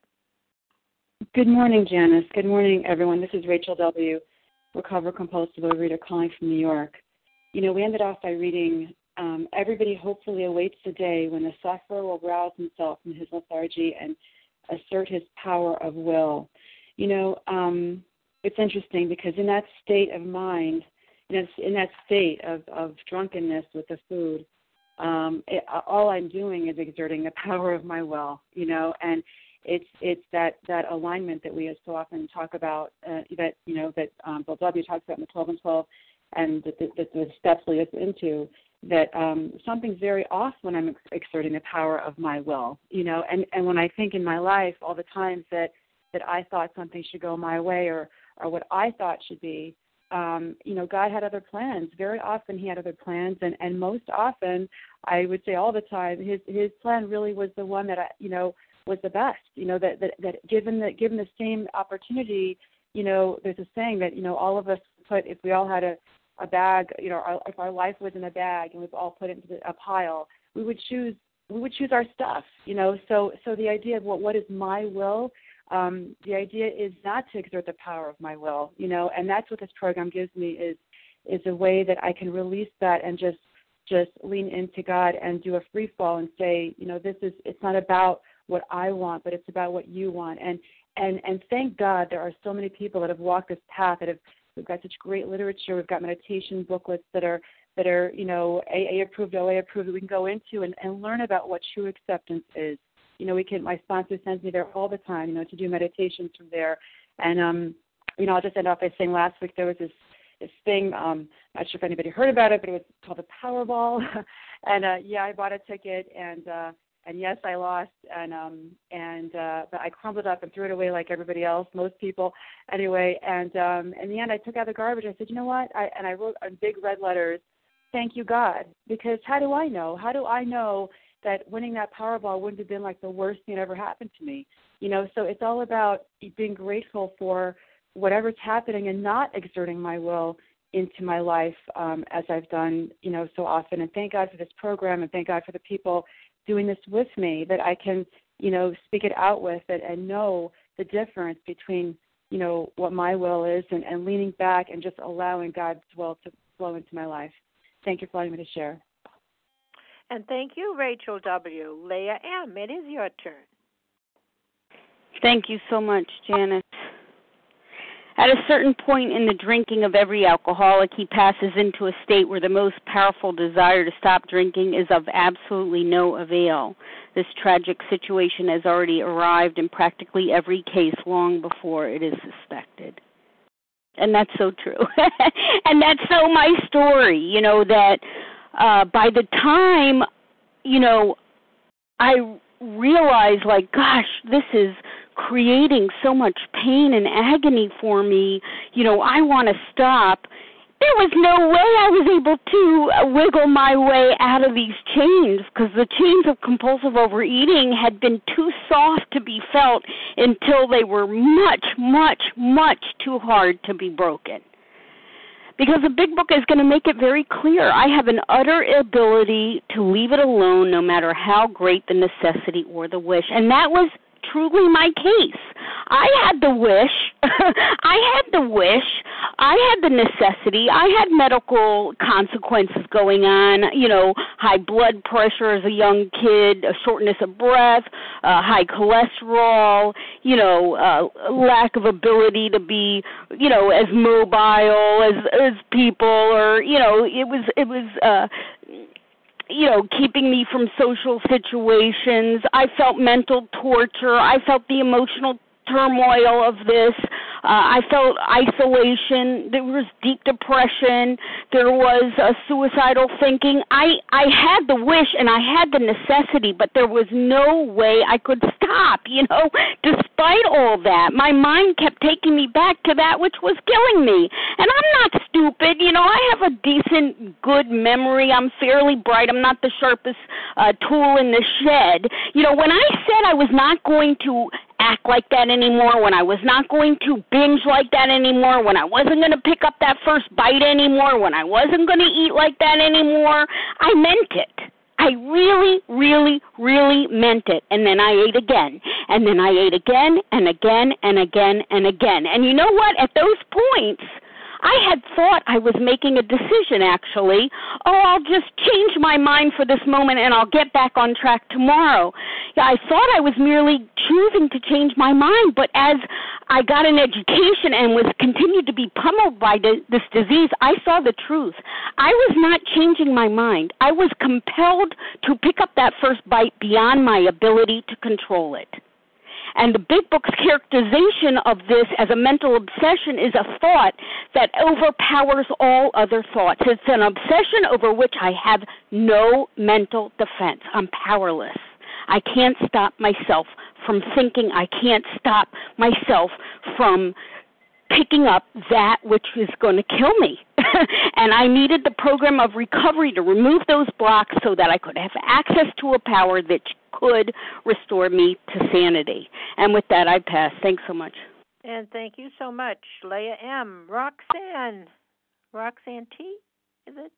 Good morning, Janice. Good morning, everyone. This is Rachel W., recovered compulsive overeater calling from New York. You know, we ended off by reading, um, everybody hopefully awaits the day when the sufferer will rouse himself from his lethargy and assert his power of will. You know, um, it's interesting because in that state of mind, you know, in that state of, of drunkenness with the food, um, it, all I'm doing is exerting the power of my will, you know, and it's it's that, that alignment that we so often talk about, uh, that, you know, that um, Bill W. talks about in the twelve and twelve, and that the, the, the steps lead us into, that um, something's very off when I'm ex- exerting the power of my will, you know, and, and when I think in my life all the times that, that I thought something should go my way or, or what I thought should be, Um, you know, God had other plans. Very often he had other plans, and, and most often, I would say all the time, his his plan really was the one that, I, you know, was the best. You know, that, that, that given the given the same opportunity, you know, there's a saying that, you know, all of us put, if we all had a, a bag, you know, our, if our life was in a bag and we've all put it into the, a pile, we would choose we would choose our stuff, you know. So so the idea of what what is my will, Um, the idea is not to exert the power of my will, you know, and that's what this program gives me is is a way that I can release that and just just lean into God and do a free fall and say, you know, this is it's not about what I want, but it's about what you want. And and and thank God there are so many people that have walked this path that have we've got such great literature, we've got meditation booklets that are that are, you know, A A approved, O A approved that we can go into and, and learn about what true acceptance is. You know, we can. My sponsor sends me there all the time, you know, to do meditations from there. And, um, you know, I'll just end off by saying last week there was this this thing. Um, not sure if anybody heard about it, but it was called the Powerball. and uh, yeah, I bought a ticket, and uh, and yes, I lost. And um, and uh, but I crumbled up and threw it away like everybody else, most people, anyway. And um, in the end, I took out the garbage. I said, you know what? I and I wrote in big red letters, "Thank you, God," because how do I know? How do I know that winning that Powerball wouldn't have been like the worst thing that ever happened to me? You know, so it's all about being grateful for whatever's happening and not exerting my will into my life um, as I've done, you know, so often. And thank God for this program, and thank God for the people doing this with me that I can, you know, speak it out with it and know the difference between, you know, what my will is and, and leaning back and just allowing God's will to flow into my life. Thank you for allowing me to share. And thank you, Rachel W. Leah M., it is your turn. Thank you so much, Janice. At a certain point in the drinking of every alcoholic, he passes into a state where the most powerful desire to stop drinking is of absolutely no avail. This tragic situation has already arrived in practically every case long before it is suspected. And that's so true. And that's so my story, you know, that uh, by the time, you know, I realized, like, gosh, this is creating so much pain and agony for me, you know, I want to stop. There was no way I was able to wiggle my way out of these chains because the chains of compulsive overeating had been too soft to be felt until they were much, much, much too hard to be broken. Because the big book is going to make it very clear. I have an utter ability to leave it alone no matter how great the necessity or the wish. And that was truly my case. I had the wish. I had the wish. I had the necessity. I had medical consequences going on, you know, high blood pressure as a young kid, a shortness of breath, uh, high cholesterol, you know, uh, lack of ability to be, you know, as mobile as as people, or, you know, it was, it was, uh, you know, keeping me from social situations. I felt mental torture. I felt the emotional turmoil of this. Uh, I felt isolation. There was deep depression. There was uh, suicidal thinking. I, I had the wish and I had the necessity, but there was no way I could stop, you know, despite all that. My mind kept taking me back to that which was killing me. And I'm not stupid. You know, I have a decent, good memory. I'm fairly bright. I'm not the sharpest uh, tool in the shed. You know, when I said I was not going to act like that anymore, when I was not going to binge like that anymore, when I wasn't going to pick up that first bite anymore, when I wasn't going to eat like that anymore, I meant it. I really, really, really meant it. And then I ate again. And then I ate again and again and again and again. And you know what? At those points, I had thought I was making a decision, actually. Oh, I'll just change my mind for this moment and I'll get back on track tomorrow. Yeah, I thought I was merely choosing to change my mind, but as I got an education and was continued to be pummeled by the, this disease, I saw the truth. I was not changing my mind. I was compelled to pick up that first bite beyond my ability to control it. And the Big Book's characterization of this as a mental obsession is a thought that overpowers all other thoughts. It's an obsession over which I have no mental defense. I'm powerless. I can't stop myself from thinking. I can't stop myself from picking up that which is going to kill me. And I needed the program of recovery to remove those blocks so that I could have access to a power that could restore me to sanity. And with that, I pass. Thanks so much. And thank you so much, Leah M. Roxanne. Roxanne T., is it?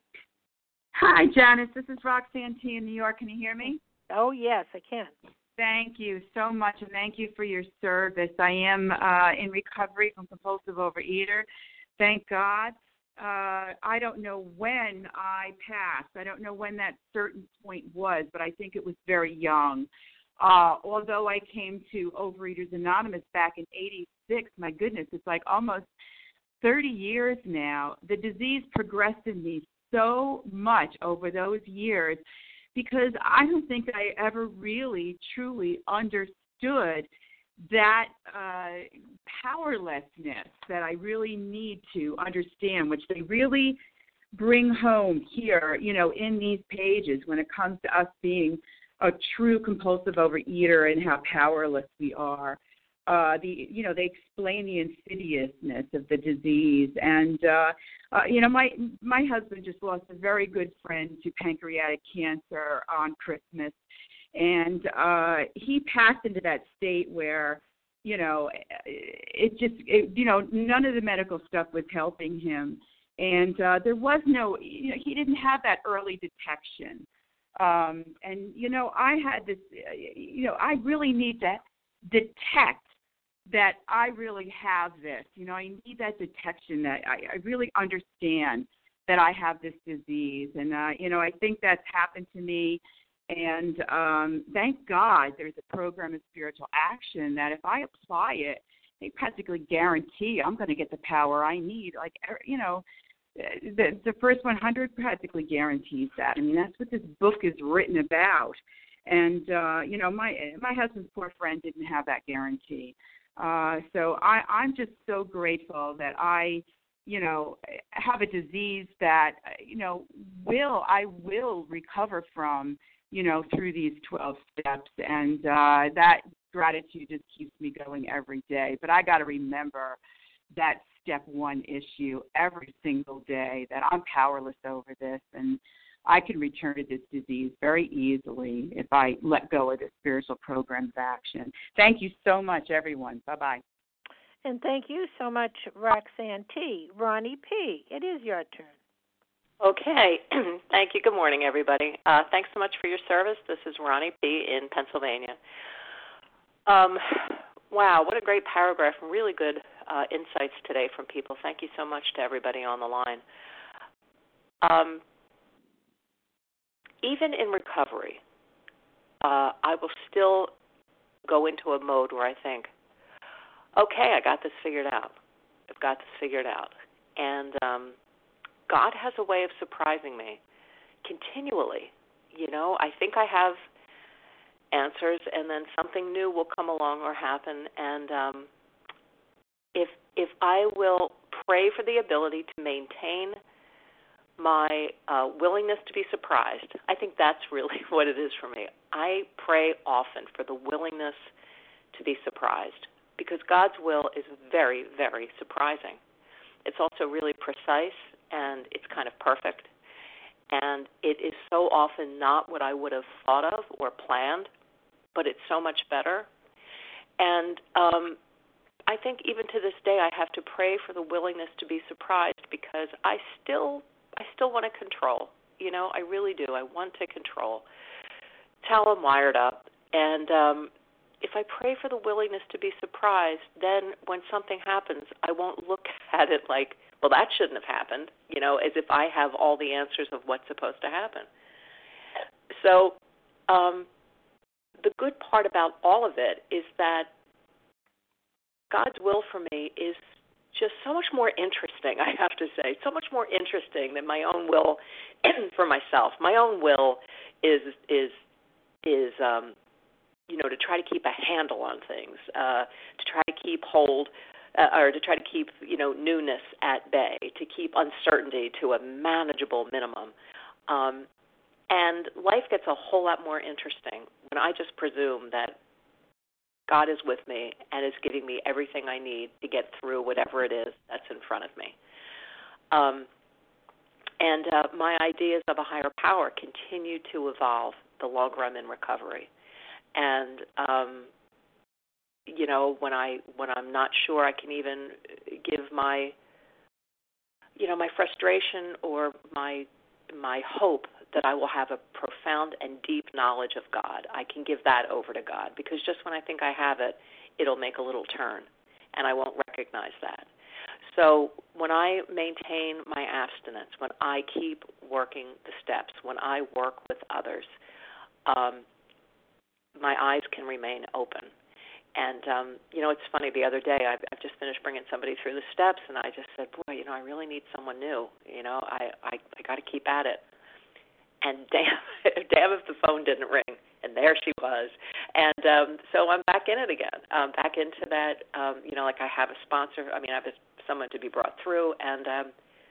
Hi, Janice. This is Roxanne T. in New York. Can you hear me? Oh, yes, I can. Thank you so much, and thank you for your service. I am uh, in recovery from compulsive overeater. Thank God. Uh, I don't know when I passed. I don't know when that certain point was, but I think it was very young. Uh, although I came to Overeaters Anonymous back in eighty-six, my goodness, it's like almost thirty years now. The disease progressed in me so much over those years because I don't think I ever really, truly understood that uh, powerlessness that I really need to understand, which they really bring home here, you know, in these pages when it comes to us being a true compulsive overeater and how powerless we are. Uh, the you know, they explain the insidiousness of the disease, and uh, uh, you know, my my husband just lost a very good friend to pancreatic cancer on Christmas, and uh, he passed into that state where, you know, it just it, you know, none of the medical stuff was helping him, and uh, there was no, you know, he didn't have that early detection, um, and you know, I had this, you know, I really need to detect that I really have this. You know, I need that detection that I, I really understand that I have this disease. And, uh, you know, I think that's happened to me And um, thank God there's a program of spiritual action that if I apply it, they practically guarantee I'm going to get the power I need. Like, you know, the, the first one hundred practically guarantees that. I mean, that's what this book is written about. And, uh, you know, my my husband's poor friend didn't have that guarantee. Uh, so I, I'm just so grateful that I, you know, have a disease that, you know, will, I will recover from, you know, through these twelve steps. And uh, that gratitude just keeps me going every day. But I got to remember that step one issue every single day, that I'm powerless over this, and I can return to this disease very easily if I let go of the spiritual program of action. Thank you so much, everyone. Bye-bye. And thank you so much, Roxanne T. Ronnie P., it is your turn. Okay. Thank you. Good morning, everybody. Uh, thanks so much for your service. This is Ronnie P. in Pennsylvania. Um, wow, what a great paragraph and really good uh, insights today from people. Thank you so much to everybody on the line. Um, even in recovery, uh, I will still go into a mode where I think, okay, I got this figured out. I've got this figured out. And um, God has a way of surprising me continually. You know, I think I have answers, and then something new will come along or happen. And um, if if I will pray for the ability to maintain my uh, willingness to be surprised, I think that's really what it is for me. I pray often for the willingness to be surprised, because God's will is very, very surprising. It's also really precise, and it's kind of perfect. And it is so often not what I would have thought of or planned, but it's so much better. And um, I think even to this day I have to pray for the willingness to be surprised, because I still I still want to control. You know, I really do. I want to control. It's how I'm wired up. And um, if I pray for the willingness to be surprised, then when something happens, I won't look at it like, well, that shouldn't have happened, you know, as if I have all the answers of what's supposed to happen. So um, the good part about all of it is that God's will for me is just so much more interesting, I have to say, so much more interesting than my own will for myself. My own will is, is, is um, you know, to try to keep a handle on things, uh, to try to keep hold, uh, or to try to keep, you know, newness at bay, to keep uncertainty to a manageable minimum. Um, and life gets a whole lot more interesting when I just presume that God is with me and is giving me everything I need to get through whatever it is that's in front of me. Um, and uh, my ideas of a higher power continue to evolve the longer I'm in recovery. And um, you know, when I when I'm not sure I can even give my, you know, my frustration or my my hope that I will have a profound and deep knowledge of God, I can give that over to God, because just when I think I have it, it'll make a little turn, and I won't recognize that. So when I maintain my abstinence, when I keep working the steps, when I work with others, um, my eyes can remain open. And, um, you know, it's funny, the other day I've, I've just finished bringing somebody through the steps, and I just said, boy, you know, I really need someone new. You know, I, I, I got to keep at it. And damn, damn if the phone didn't ring. And there she was. And um, so I'm back in it again, um, back into that, um, you know, like I have a sponsor. I mean, I have someone to be brought through, and um,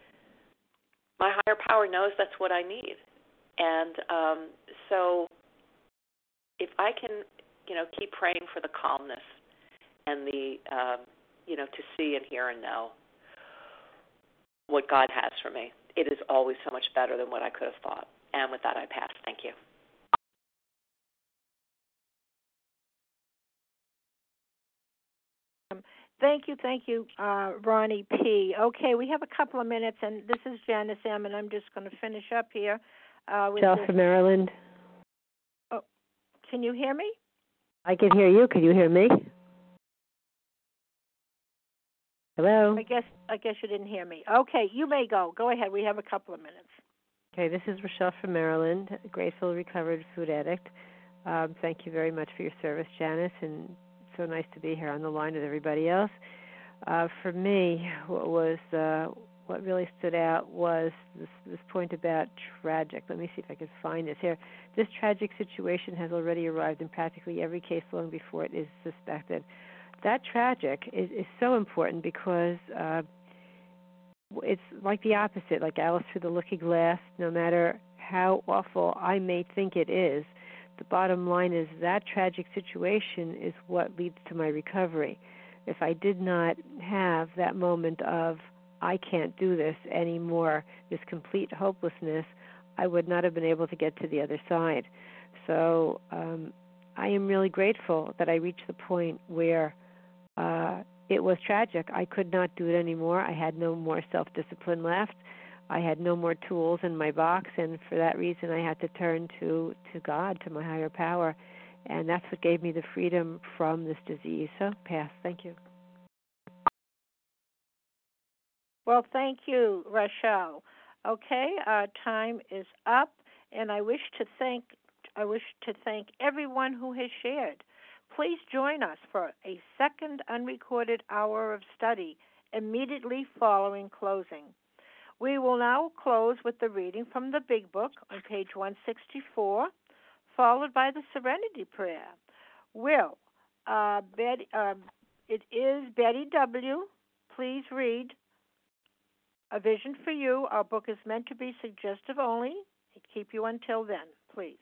my higher power knows that's what I need. And um, so if I can, you know, keep praying for the calmness and the, um, you know, to see and hear and know what God has for me, it is always so much better than what I could have thought. And with that, I pass. Thank you. Um, thank you, thank you, uh, Ronnie P. Okay, we have a couple of minutes, and this is Janice M., and I'm just going to finish up here. Uh, with Michelle this. from Maryland. Oh, can you hear me? I can hear you. Can you hear me? Hello? I guess I guess you didn't hear me. Okay, you may go. Go ahead. We have a couple of minutes. Okay, this is Rochelle from Maryland, a grateful, recovered food addict. Um, thank you very much for your service, Janice, and so nice to be here on the line with everybody else. Uh, for me, what was uh, what really stood out was this, this point about tragic. Let me see if I can find this here. This tragic situation has already arrived in practically every case long before it is suspected. That tragic is, is so important because uh, it's like the opposite, like Alice through the looking glass. No matter how awful I may think it is, the bottom line is that tragic situation is what leads to my recovery. If I did not have that moment of, I can't do this anymore, this complete hopelessness, I would not have been able to get to the other side. So um, I am really grateful that I reached the point where uh, it was tragic. I could not do it anymore. I had no more self-discipline left. I had no more tools in my box, and for that reason I had to turn to, to God, to my higher power, and that's what gave me the freedom from this disease. So, pass. Thank you. Well, thank you, Rochelle. Okay, our time is up, and I wish to thank I wish to thank everyone who has shared. Please join us for a second unrecorded hour of study immediately following closing. We will now close with the reading from the Big Book on page one sixty-four, followed by the Serenity Prayer. Will, uh, Betty, uh, it is Betty W. Please read A Vision for You. Our book is meant to be suggestive only. Keep you until then, please.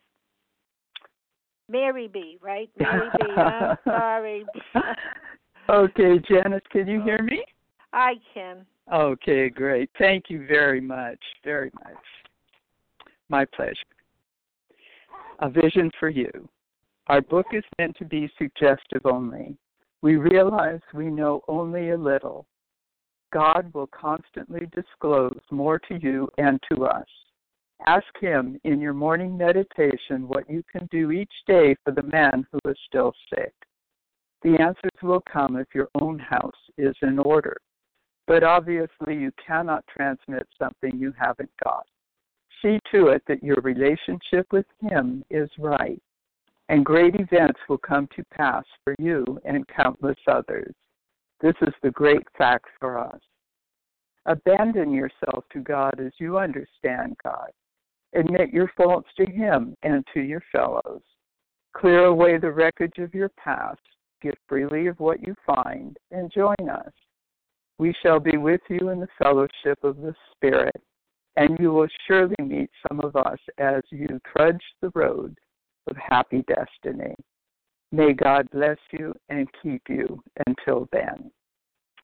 Mary B., right? Mary B., I'm sorry. Okay, Janice, can you hear me? I can. Okay, great. Thank you very much, very much. My pleasure. A Vision for You. Our book is meant to be suggestive only. We realize we know only a little. God will constantly disclose more to you and to us. Ask Him in your morning meditation what you can do each day for the man who is still sick. The answers will come if your own house is in order. But obviously you cannot transmit something you haven't got. See to it that your relationship with Him is right, and great events will come to pass for you and countless others. This is the great fact for us. Abandon yourself to God as you understand God. Admit your faults to Him and to your fellows. Clear away the wreckage of your past. Give freely of what you find, and join us. We shall be with you in the fellowship of the Spirit, and you will surely meet some of us as you trudge the road of happy destiny. May God bless you and keep you until then.